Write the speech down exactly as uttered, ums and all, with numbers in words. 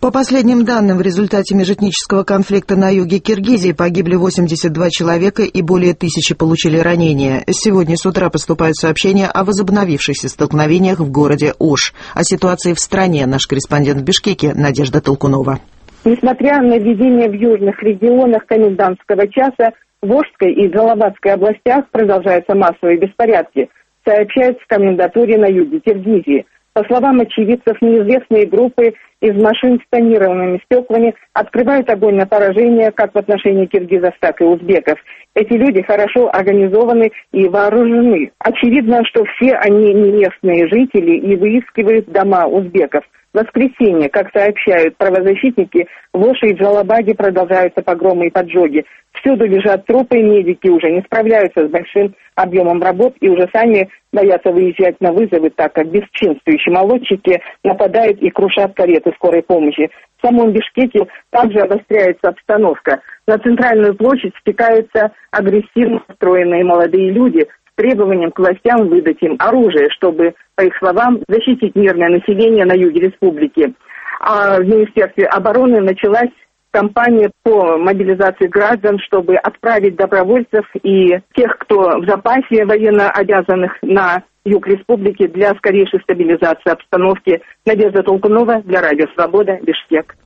По последним данным, в результате межэтнического конфликта на юге Киргизии погибли восемьдесят два человека и более тысячи получили ранения. Сегодня с утра поступают сообщения о возобновившихся столкновениях в городе Ош. О ситуации в стране наш корреспондент в Бишкеке Надежда Толкунова. Несмотря на введение в южных регионах комендантского часа, в Ошской и Джалабадской областях продолжаются массовые беспорядки, сообщают в комендатуре на юге Киргизии. По словам очевидцев, неизвестные группы из машин с тонированными стеклами открывают огонь на поражение как в отношении киргизов, так и узбеков. Эти люди хорошо организованы и вооружены. Очевидно, что все они не местные жители и выискивают дома узбеков. В воскресенье, как сообщают правозащитники, в Оше и Джалабаде продолжаются погромы и поджоги. Всюду лежат трупы, медики уже не справляются с большим объемом работ и уже сами боятся выезжать на вызовы, так как бесчинствующие молодчики нападают и крушат кареты скорой помощи. В самом Бишкеке также обостряется обстановка. На центральную площадь стекаются агрессивно настроенные молодые люди с требованием к властям выдать им оружие, чтобы, по их словам, защитить мирное население на юге республики. А в Министерстве обороны началась кампания по мобилизации граждан, чтобы отправить добровольцев и тех, кто в запасе военно обязанных, на юг республики для скорейшей стабилизации обстановки. Надежда Толкунова для Радио Свобода, Бишкек.